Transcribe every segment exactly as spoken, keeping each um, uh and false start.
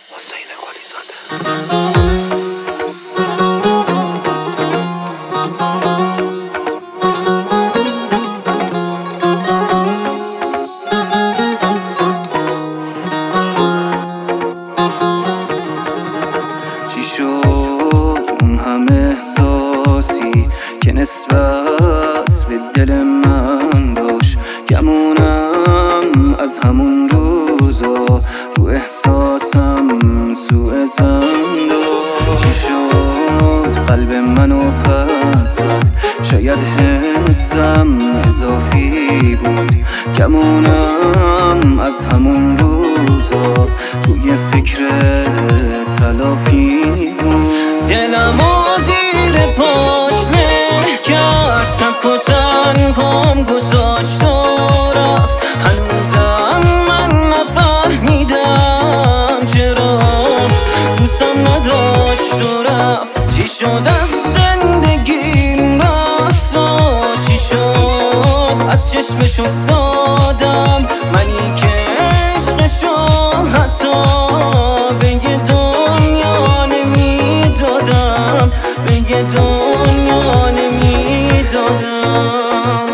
حسین قلی زاده. چی شد اون همه احساسی که نسبت به دل من داشت؟ گمونم از همون روزا رو احساسم سوء زن داشت. چی شد قلب منو پس زد؟ شاید حسم اضافی بود. گمونم از همون روزا توی فکر تلافی بود. دلمو زیر پاش له کرد، تک و تنهام گذاشت و رفت. هنوزم من نفهمیدم چرا دوستم نداشت و رفت. چی شد از زندگیم رفت و چی شد از چشمش افتادم؟ منی که عشقشو حتی به یه دنیا نمیدادم، به یه دنیا نمیدادم.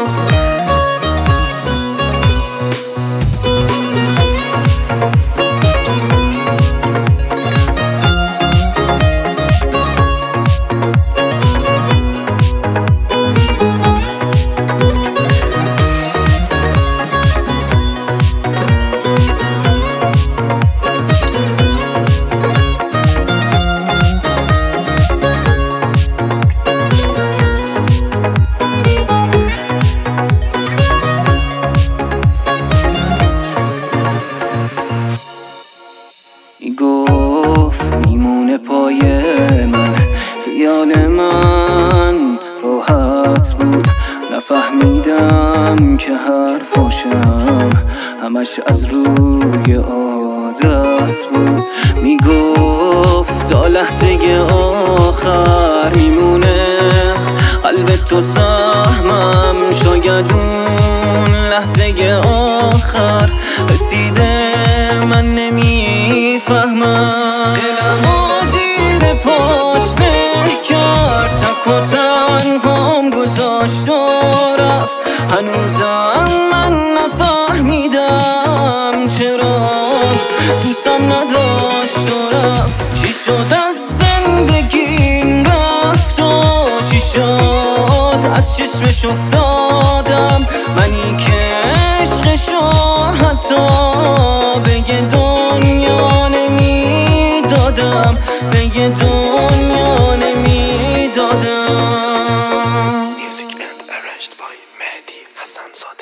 گفت میمونه پای من، خیال من راحت بود. نفهمیدم که حرفاشم همش از روی عادت بود. میگفت تا لحظه آخر میمونه قلب تو سهمم. شاید اون لحظه آخر رسیده من نمیفهمم. دلمو زیر پاش له کرد، تک و تنهام گذاشت و رفت. هنوزم من نفهمیدم چرا دوستم نداشت و رفت. چی شد از زندگیم رفت و چی شد از چشمش افتادم؟ منی که عشقشو حتی به یه دنیا نمیدادم، به یه دنیا نمیدادم. Music and arranged by Mehdi Hassan Zadeh.